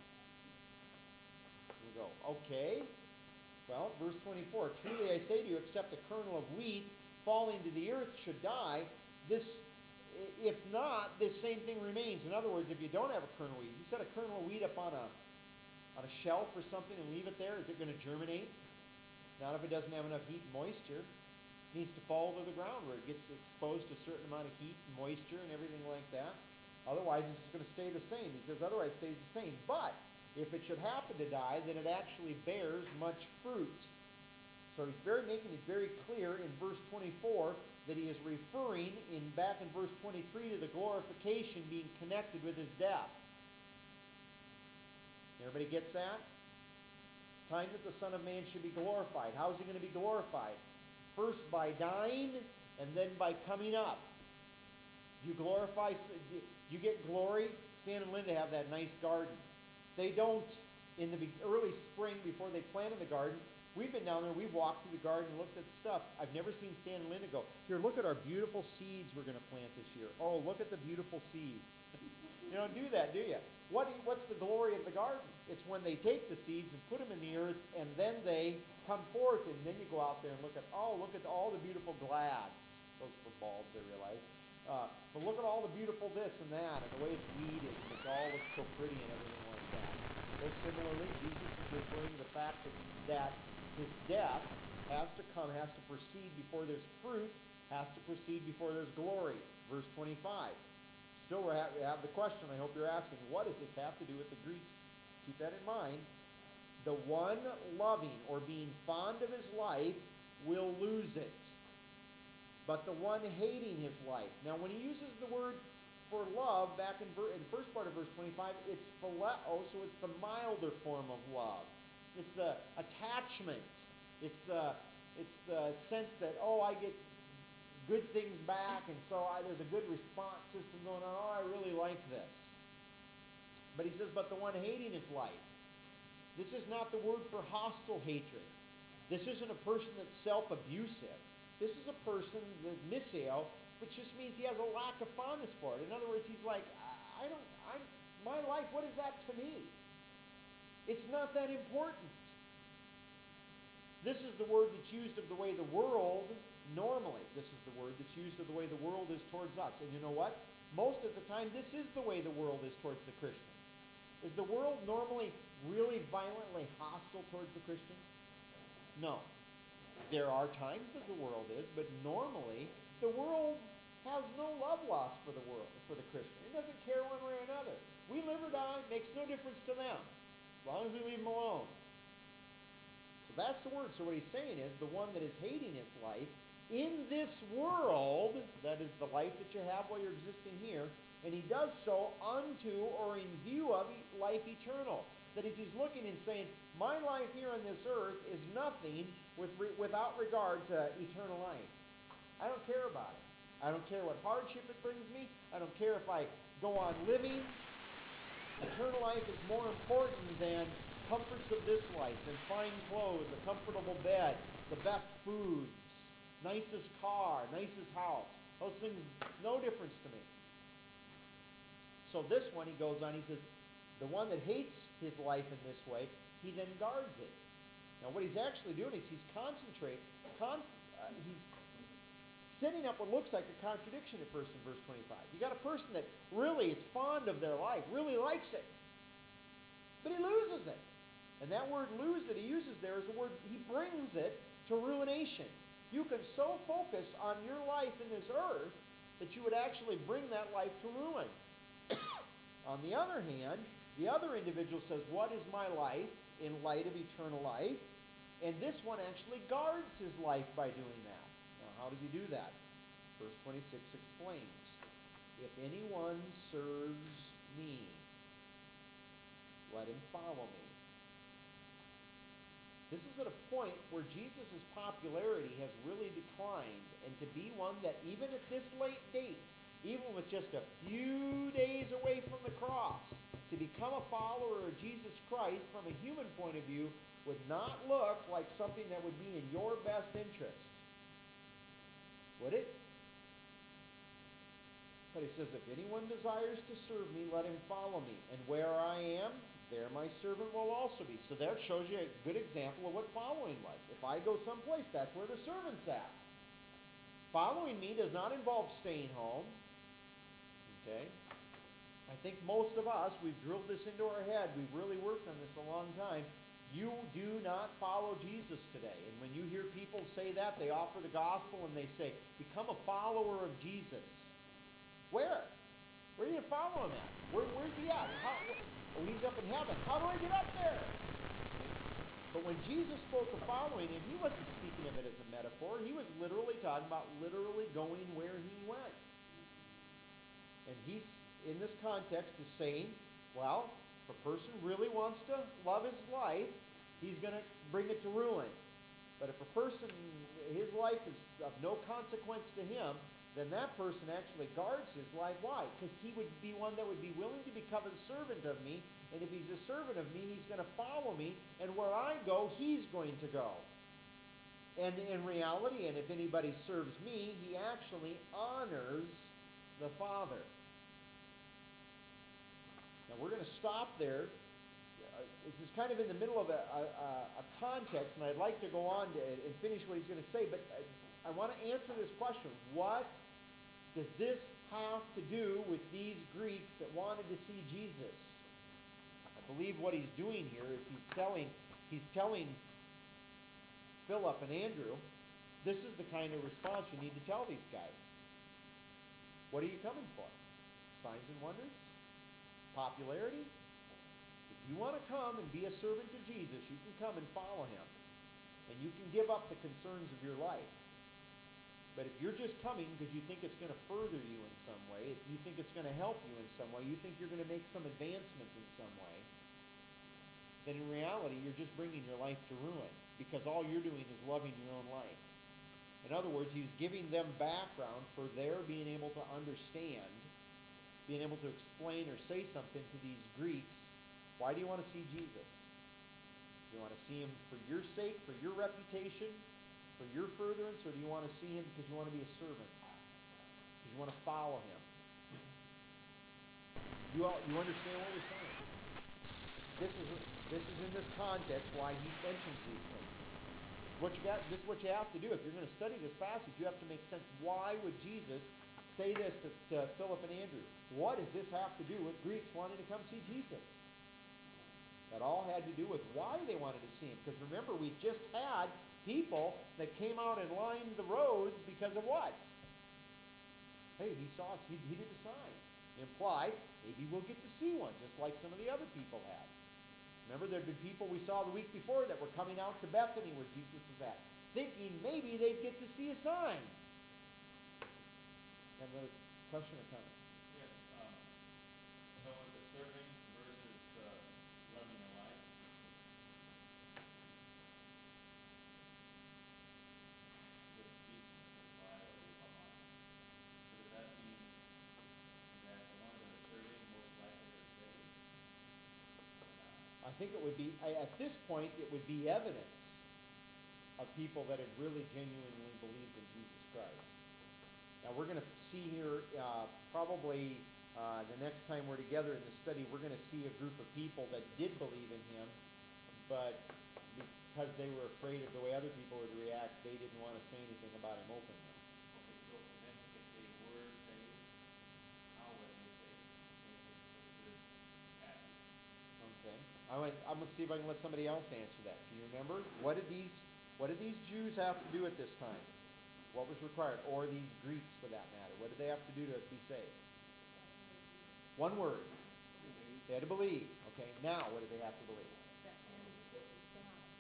We go, okay. Well, verse 24, truly I say to you, except a kernel of wheat falling to the earth should die, if not, this same thing remains. In other words, if you don't have a kernel of wheat, you set a kernel of wheat up on a shelf or something and leave it there, is it going to germinate? Not if it doesn't have enough heat and moisture. It needs to fall to the ground where it gets exposed to a certain amount of heat and moisture and everything like that. Otherwise, it's just going to stay the same. He says, otherwise it stays the same. But if it should happen to die, then it actually bears much fruit. So he's making it very clear in verse 24 that he is referring back in verse 23 to the glorification being connected with his death. Everybody gets that? Time that the Son of Man should be glorified. How is he going to be glorified? First by dying, and then by coming up. You get glory. Stan and Linda have that nice garden. They don't, in the early spring before they planted the garden, we've been down there, we've walked through the garden and looked at stuff. I've never seen Stan and Linda go, here, look at our beautiful seeds we're going to plant this year. Oh, look at the beautiful seeds. You don't do that, do you? What's the glory of the garden? It's when they take the seeds and put them in the earth, and then they come forth, and then you go out there and look at all the beautiful glads. Those for bulbs, I realize. But look at all the beautiful this and that, and the way it's weeded, and it all looks so pretty and everything like that. So similarly, Jesus is referring to the fact that his death has to come, has to proceed before there's fruit, has to proceed before there's glory. Verse 25. Still, we have the question I hope you're asking, what does this have to do with the Greeks? Keep that in mind. The one loving or being fond of his life will lose it. But the one hating his life. Now, when he uses the word for love back in the first part of verse 25, it's phileo, so it's the milder form of love. It's the attachment. It's the sense that, oh, I get good things back, and so there's a good response system going on. Oh, I really like this. But he says, but the one hating his life. This is not the word for hostile hatred. This isn't a person that's self-abusive. This is a person, the miseo, which just means he has a lack of fondness for it. In other words, he's like, my life, what is that to me? It's not that important. This is the word that's used of the way the world, normally, this is the word that's used of the way the world is towards us. And you know what? Most of the time, this is the way the world is towards the Christian. Is the world normally really violently hostile towards the Christian? No. There are times that the world is, but normally, the world has no love lost for the world, for the Christian. It doesn't care one way or another. We live or die, makes no difference to them, as long as we leave them alone. So that's the word. So what he's saying is the one that is hating his life in this world, that is the life that you have while you're existing here, and he does so unto or in view of life eternal. That is, he's looking and saying, my life here on this earth is nothing without regard to eternal life. I don't care about it. I don't care what hardship it brings me. I don't care if I go on living. Eternal life is more important than comforts of this life, than fine clothes, a comfortable bed, the best foods, nicest car, nicest house. Those things, no difference to me. So this one, he goes on, he says, the one that hates his life in this way, he then guards it. Now what he's actually doing is he's he's setting up what looks like a contradiction at first in verse 25. You got a person that really is fond of their life, really likes it, but he loses it. And that word lose that he uses there is a word, he brings it to ruination. You can so focus on your life in this earth that you would actually bring that life to ruin. On the other hand, the other individual says, what is my life in light of eternal life? And this one actually guards his life by doing that. Now, how does he do that? Verse 26 explains. If anyone serves me, let him follow me. This is at a point where Jesus' popularity has really declined, and to be one that even at this late date, even with just a few days away from the cross, to become a follower of Jesus Christ from a human point of view would not look like something that would be in your best interest. Would it? But he says, if anyone desires to serve me, let him follow me. And where I am, there my servant will also be. So that shows you a good example of what following was. If I go someplace, that's where the servant's at. Following me does not involve staying home. Okay? I think most of us, we've drilled this into our head. We've really worked on this a long time. You do not follow Jesus today. And when you hear people say that, they offer the gospel and they say, become a follower of Jesus. Where? Where are you follow him at? Where's he at? Oh, he's up in heaven. How do I get up there? But when Jesus spoke of following him, he wasn't speaking of it as a metaphor. He was literally talking about literally going where he went. And he's, in this context, is saying, well, if a person really wants to love his life, he's going to bring it to ruin. But if a person, his life is of no consequence to him, then that person actually guards his life. Why? Because he would be one that would be willing to become a servant of me. And if he's a servant of me, he's going to follow me. And where I go, he's going to go. And in reality, and if anybody serves me, he actually honors the Father. Now we're going to stop there. This is kind of in the middle of a context, and I'd like to go on and finish what he's going to say, but I want to answer this question. What does this have to do with these Greeks that wanted to see Jesus? I believe what he's doing here is he's telling Philip and Andrew, this is the kind of response you need to tell these guys. What are you coming for? Signs and wonders? Popularity? If you want to come and be a servant to Jesus, you can come and follow him. And you can give up the concerns of your life. But if you're just coming because you think it's going to further you in some way, if you think it's going to help you in some way, you think you're going to make some advancement in some way, then in reality, you're just bringing your life to ruin because all you're doing is loving your own life. In other words, he's giving them background for their being able to understand, being able to explain or say something to these Greeks. Why do you want to see Jesus? Do you want to see him for your sake, for your reputation, for your furtherance, or do you want to see him because you want to be a servant? Because you want to follow him? You understand what we're saying? This is in this context why he mentions these things. This is what you have to do. If you're going to study this passage, you have to make sense. Why would Jesus say this to Philip and Andrew? What does this have to do with Greeks wanting to come see Jesus? That all had to do with why they wanted to see him. Because remember, we just had people that came out and lined the roads because of what? Hey, he saw us. He did a sign. Implied, maybe we'll get to see one, just like some of the other people had. Remember, there had been people we saw the week before that were coming out to Bethany where Jesus was at, thinking maybe they'd get to see a sign. Another question or comment? Yes, so with the serving versus loving your life, with Jesus, with the Bible, we come on. So does that mean that the ones that are serving most likely are saved? Or not? I think it would be, at this point, it would be evidence of people that had really genuinely believed in Jesus Christ. Now we're going to see here, probably the next time we're together in the study, we're going to see a group of people that did believe in him, but because they were afraid of the way other people would react, they didn't want to say anything about him openly. Okay, so then if they were saved, how were they saved? With this passage. Okay. I'm going to see if I can let somebody else answer that. Can you remember? What did these Jews have to do at this time? What was required? Or these Greeks, for that matter. What did they have to do to be saved? One word. They had to believe. Okay. Now, what did they have to believe? That Jesus is God.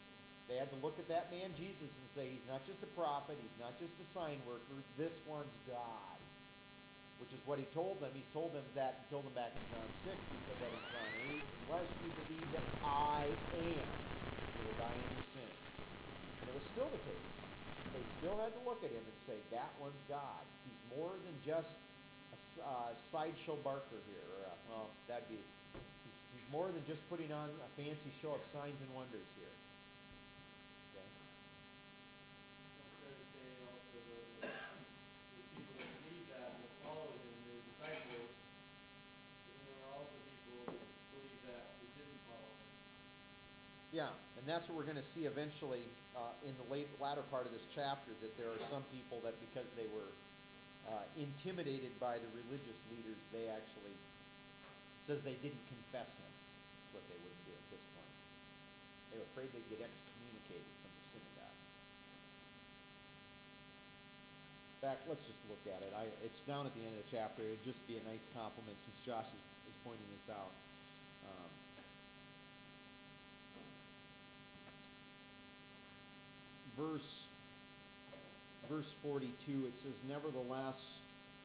They had to look at that man Jesus and say, he's not just a prophet, he's not just a sign worker, this one's God. Which is what he told them. He's told them that, he told them back in John 6, he said that in John 8, unless you believe that I am, you will die in your sins. And it was still the case. They still had to look at him and say, that one's God. He's more than just a sideshow Barker here. Or he's more than just putting on a fancy show of signs and wonders here. Okay? It's fair to say also, though, that the people that believe that and that followed him, they were disciples, but then there were also people that believed that that didn't follow him. Yeah, and that's what we're going to see eventually in the latter part of this chapter, that there are some people that because they were intimidated by the religious leaders, they actually, says they didn't confess him. That's what they wouldn't do at this point. They were afraid they'd get excommunicated from the synagogue. In fact, let's just look at it. It's down at the end of the chapter. It'd just be a nice compliment since Josh is pointing this out. Verse 42, it says, nevertheless,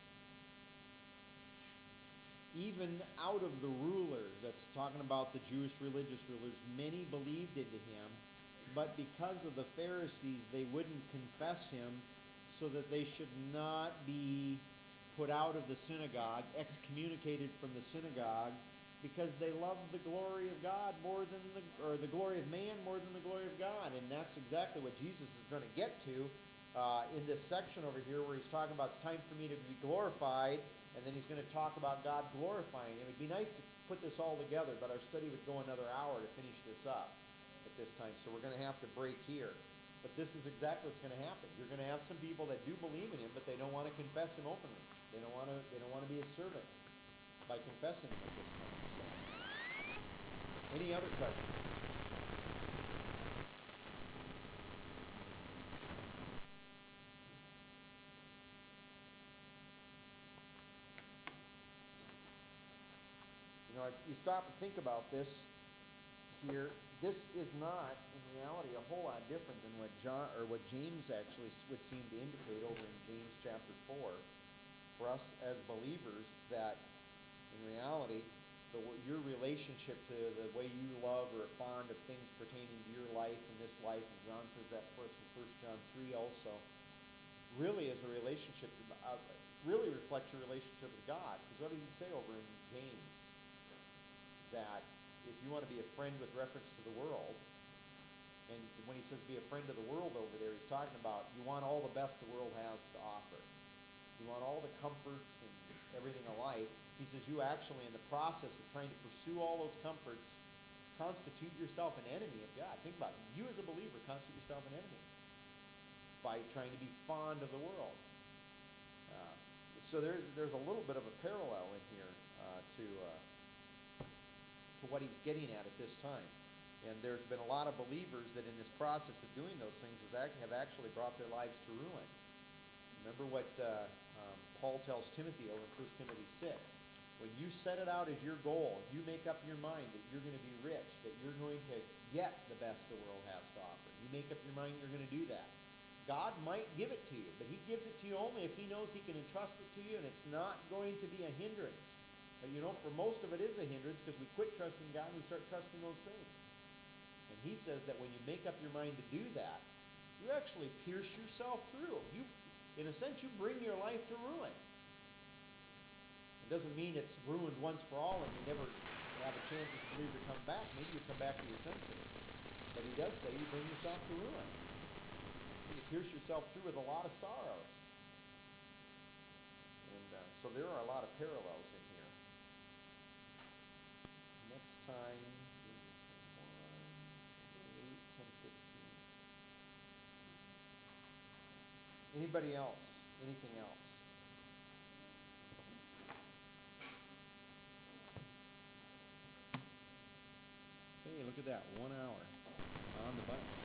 even out of the rulers, that's talking about the Jewish religious rulers, many believed into him, but because of the Pharisees, they wouldn't confess him, so that they should not be put out of the synagogue, excommunicated from the synagogue, because they loved the glory of God more than the glory of man more than the glory of God. And that's exactly what Jesus is going to get to in this section over here, where he's talking about it's time for me to be glorified, and then he's going to talk about God glorifying him. It'd be nice to put this all together, but our study would go another hour to finish this up at this time, so we're going to have to break here. But this is exactly what's going to happen. You're going to have some people that do believe in him, but they don't want to confess him openly. They don't want to be his servant by confessing him at this time. Any other questions? You know, if you stop and think about this here, this is not, in reality, a whole lot different than what James actually would seem to indicate over in James chapter 4. For us as believers, that in reality, your relationship to the way you love or are fond of things pertaining to your life and this life, and John says that for us in 1 John 3 also, really is a relationship, really reflects your relationship with God. Because what does he say over in James? That if you want to be a friend with reference to the world, and when he says be a friend of the world over there, he's talking about you want all the best the world has to offer. You want all the comforts and everything of life. He says you actually, in the process of trying to pursue all those comforts, constitute yourself an enemy of God. Think about it. You as a believer constitute yourself an enemy by trying to be fond of the world. So there's a little bit of a parallel in here to what he's getting at this time. And there's been a lot of believers that in this process of doing those things have actually brought their lives to ruin. Remember what Paul tells Timothy over in 1 Timothy 6. When you set it out as your goal, you make up your mind that you're going to be rich, that you're going to get the best the world has to offer. You make up your mind you're going to do that. God might give it to you, but he gives it to you only if he knows he can entrust it to you, and it's not going to be a hindrance. But you know, for most of it is a hindrance, because we quit trusting God and we start trusting those things. And he says that when you make up your mind to do that, you actually pierce yourself through. In a sense, you bring your life to ruin. It doesn't mean it's ruined once for all and you never have a chance as a believer to come back. Maybe you come back to your senses. But he does say you bring yourself to ruin. You pierce yourself through with a lot of sorrows. And so there are a lot of parallels in here. Next time, 1, 8, 10, 15. Anybody else? Anything else? Hey, look at that, 1 hour on the button.